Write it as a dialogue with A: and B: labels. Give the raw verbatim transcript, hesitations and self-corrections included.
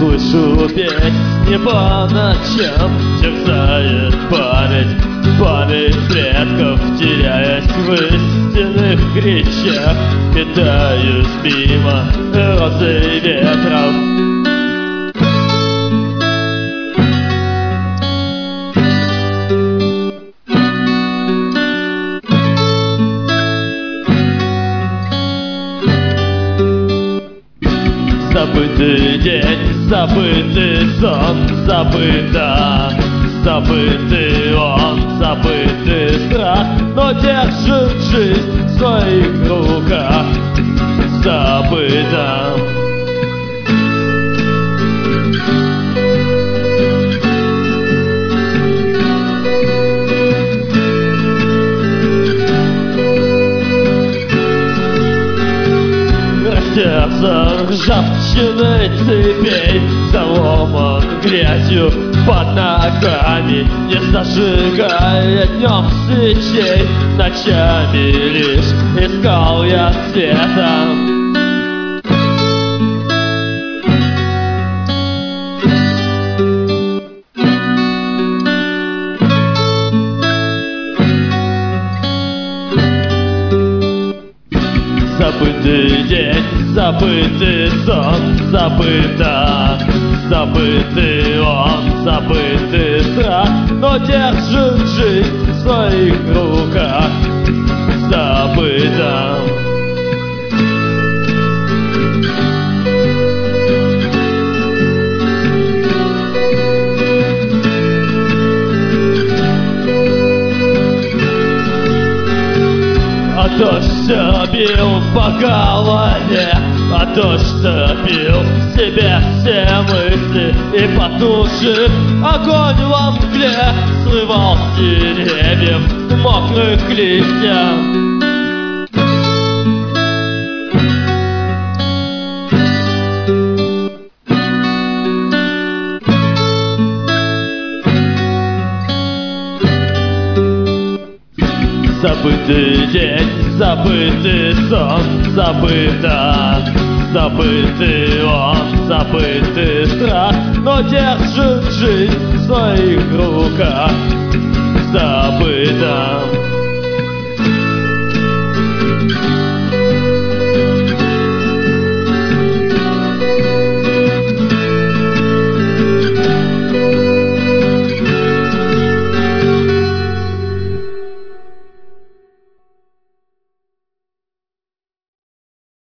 A: слышу песни по ночам, терзает память, память предков, теряясь в истинных речах. Питаюсь мимо розы ветров. Забытый день, забытый сон, забыто, забытый он, забытый страх, но держит жизнь в своих руках. Забыто. Сердце ржавчиной цепей заломан грязью под ногами, не зажигая днем свечей. Ночами лишь искал я света. Забытый день, забытый сон, забыто, забытый он, забытый страх, но держит жизнь в своих руках. Забыто. А дождь бил по голове, а дождь бил в себе все мысли, и потушив огонь во мгле, срывал с деревьев мокрых листьев. Забытый день, забытый сон, забыто, забытый он, забытый страх, но держит жизнь в своих руках. Забыто.